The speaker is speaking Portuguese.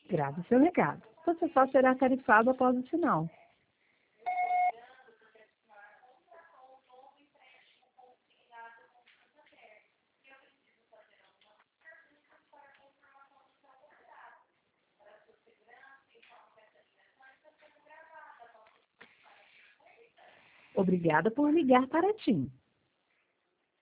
Grave seu recado. Você só será tarifado após o sinal. Obrigada por ligar para a TIM.